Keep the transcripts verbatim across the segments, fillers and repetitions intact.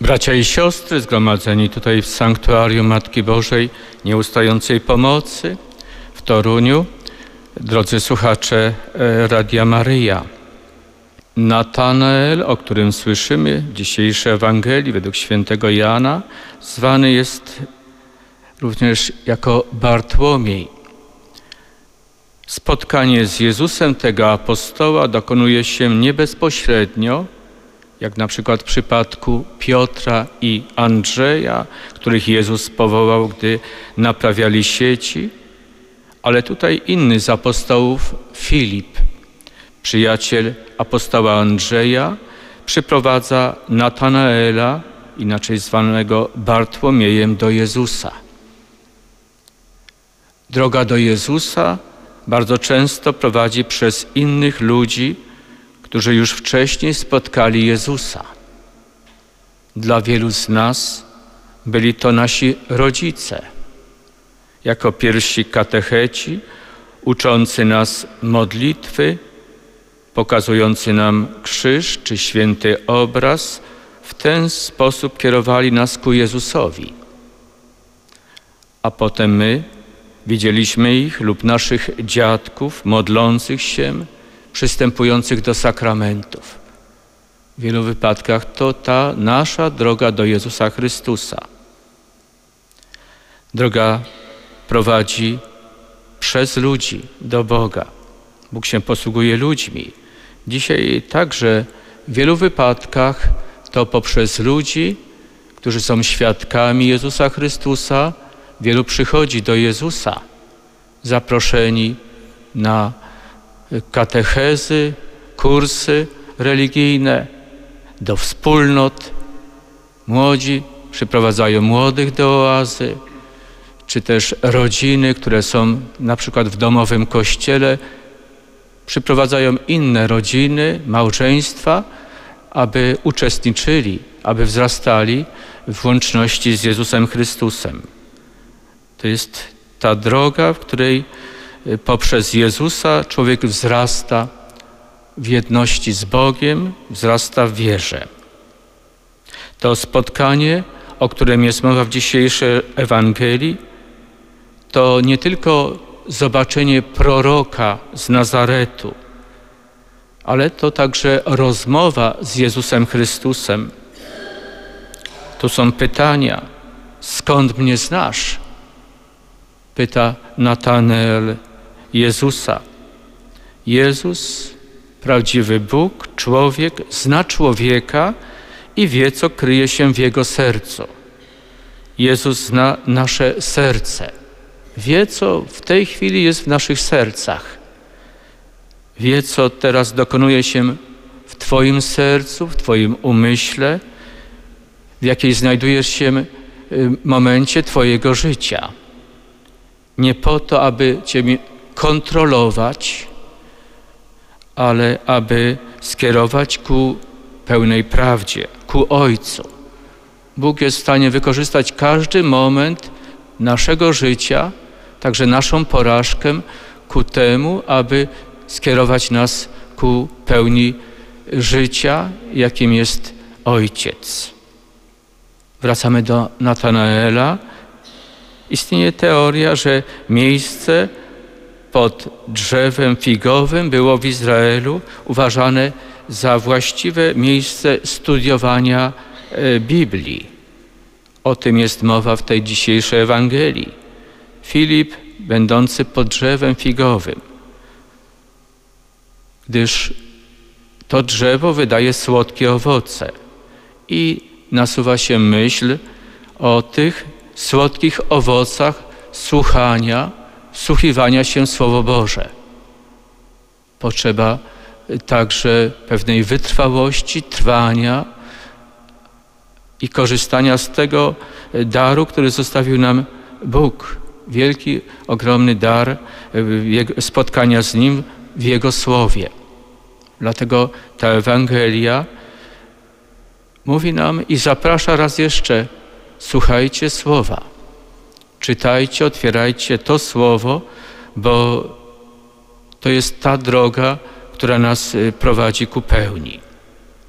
Bracia i siostry zgromadzeni tutaj w Sanktuarium Matki Bożej Nieustającej Pomocy w Toruniu, drodzy słuchacze Radia Maryja. Natanael, o którym słyszymy w dzisiejszej Ewangelii według świętego Jana, zwany jest również jako Bartłomiej. Spotkanie z Jezusem tego apostoła dokonuje się nie bezpośrednio, jak na przykład w przypadku Piotra i Andrzeja, których Jezus powołał, gdy naprawiali sieci, ale tutaj inny z apostołów, Filip, przyjaciel apostoła Andrzeja, przyprowadza Natanaela, inaczej zwanego Bartłomiejem, do Jezusa. Droga do Jezusa bardzo często prowadzi przez innych ludzi, którzy już wcześniej spotkali Jezusa. Dla wielu z nas byli to nasi rodzice, jako pierwsi katecheci, uczący nas modlitwy, pokazujący nam krzyż czy święty obraz, w ten sposób kierowali nas ku Jezusowi. A potem my widzieliśmy ich lub naszych dziadków modlących się, przystępujących do sakramentów. W wielu wypadkach to ta nasza droga do Jezusa Chrystusa. Droga prowadzi przez ludzi do Boga. Bóg się posługuje ludźmi. Dzisiaj także w wielu wypadkach to poprzez ludzi, którzy są świadkami Jezusa Chrystusa, wielu przychodzi do Jezusa, zaproszeni na katechezy, kursy religijne, do wspólnot. Młodzi przyprowadzają młodych do oazy, czy też rodziny, które są na przykład w domowym kościele, przyprowadzają inne rodziny, małżeństwa, aby uczestniczyli, aby wzrastali w łączności z Jezusem Chrystusem. To jest ta droga, w której poprzez Jezusa człowiek wzrasta w jedności z Bogiem, wzrasta w wierze. To spotkanie, o którym jest mowa w dzisiejszej Ewangelii, to nie tylko zobaczenie proroka z Nazaretu, ale to także rozmowa z Jezusem Chrystusem. Tu są pytania: skąd mnie znasz? Pyta Natanael Jezusa. Jezus, prawdziwy Bóg, człowiek, zna człowieka i wie, co kryje się w jego sercu. Jezus zna nasze serce. Wie, co w tej chwili jest w naszych sercach. Wie, co teraz dokonuje się w Twoim sercu, w Twoim umyśle, w jakiej znajdujesz się momencie Twojego życia. Nie po to, aby Cię kontrolować, ale aby skierować ku pełnej prawdzie, ku Ojcu. Bóg jest w stanie wykorzystać każdy moment naszego życia, także naszą porażkę, ku temu, aby skierować nas ku pełni życia, jakim jest Ojciec. Wracamy do Natanaela. Istnieje teoria, że miejsce pod drzewem figowym było w Izraelu uważane za właściwe miejsce studiowania Biblii. O tym jest mowa w tej dzisiejszej Ewangelii. Filip, będący pod drzewem figowym, gdyż to drzewo wydaje słodkie owoce i nasuwa się myśl o tych słodkich owocach słuchania, wsłuchiwania się w Słowo Boże. Potrzeba także pewnej wytrwałości, trwania i korzystania z tego daru, który zostawił nam Bóg. Wielki, ogromny dar spotkania z Nim w Jego Słowie. Dlatego ta Ewangelia mówi nam i zaprasza raz jeszcze: słuchajcie Słowa, czytajcie, otwierajcie to Słowo, bo to jest ta droga, która nas prowadzi ku pełni.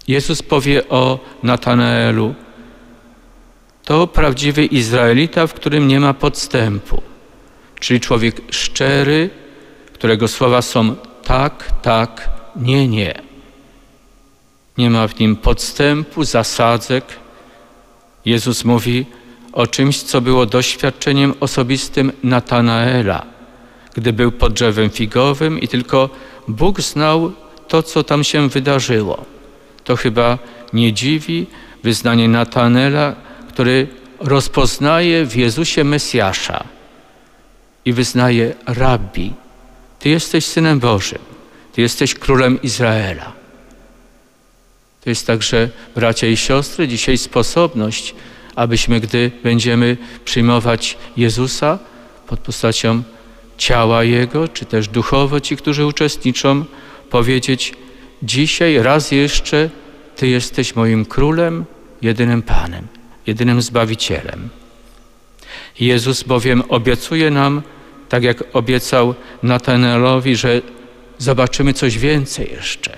Jezus powie o Natanaelu: to prawdziwy Izraelita, w którym nie ma podstępu, czyli człowiek szczery, którego słowa są tak, tak, nie, nie. Nie ma w nim podstępu, zasadzek. Jezus mówi o czymś, co było doświadczeniem osobistym Natanaela, gdy był pod drzewem figowym i tylko Bóg znał to, co tam się wydarzyło. To chyba nie dziwi wyznanie Natanaela, który rozpoznaje w Jezusie Mesjasza i wyznaje: Rabbi, Ty jesteś Synem Bożym, Ty jesteś Królem Izraela. To jest także, bracia i siostry, dzisiaj sposobność, abyśmy, gdy będziemy przyjmować Jezusa pod postacią ciała Jego, czy też duchowo ci, którzy uczestniczą, powiedzieć: dzisiaj raz jeszcze Ty jesteś moim Królem, jedynym Panem, jedynym Zbawicielem. Jezus bowiem obiecuje nam, tak jak obiecał Natanaelowi, że zobaczymy coś więcej jeszcze.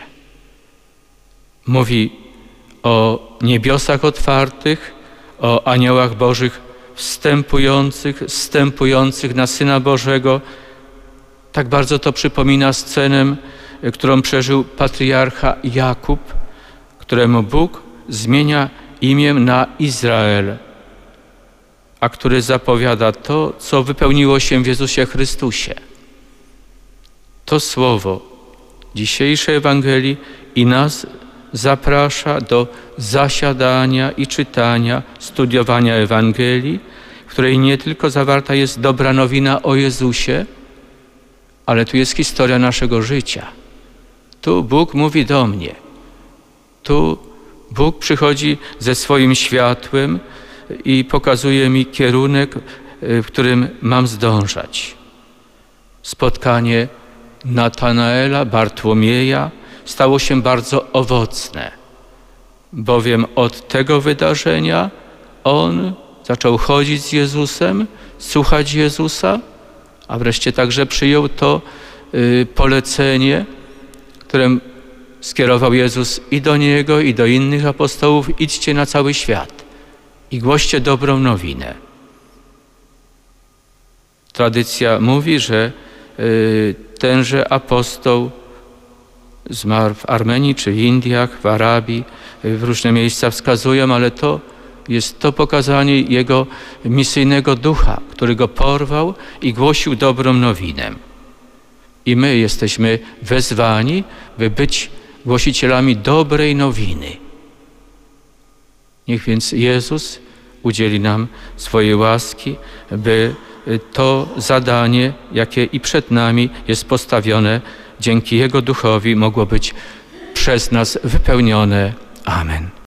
Mówi o niebiosach otwartych, o aniołach Bożych wstępujących, wstępujących na Syna Bożego. Tak bardzo to przypomina scenę, którą przeżył patriarcha Jakub, któremu Bóg zmienia imię na Izrael, a który zapowiada to, co wypełniło się w Jezusie Chrystusie. To słowo dzisiejszej Ewangelii i nas zaprasza do zasiadania i czytania, studiowania Ewangelii, w której nie tylko zawarta jest dobra nowina o Jezusie, ale tu jest historia naszego życia. Tu Bóg mówi do mnie. Tu Bóg przychodzi ze swoim światłem i pokazuje mi kierunek, w którym mam zdążać. Spotkanie Natanaela, Bartłomieja stało się bardzo owocne, bowiem od tego wydarzenia on zaczął chodzić z Jezusem, słuchać Jezusa, a wreszcie także przyjął to y, polecenie, które skierował Jezus i do niego, i do innych apostołów: idźcie na cały świat i głoście dobrą nowinę. Tradycja mówi, że y, tenże apostoł zmarł w Armenii czy w Indiach, w Arabii, w różne miejsca wskazują, ale to jest to pokazanie jego misyjnego ducha, który go porwał i głosił dobrą nowinę. I my jesteśmy wezwani, by być głosicielami dobrej nowiny. Niech więc Jezus udzieli nam swojej łaski, by to zadanie, jakie i przed nami jest postawione, dzięki Jego Duchowi mogło być przez nas wypełnione. Amen.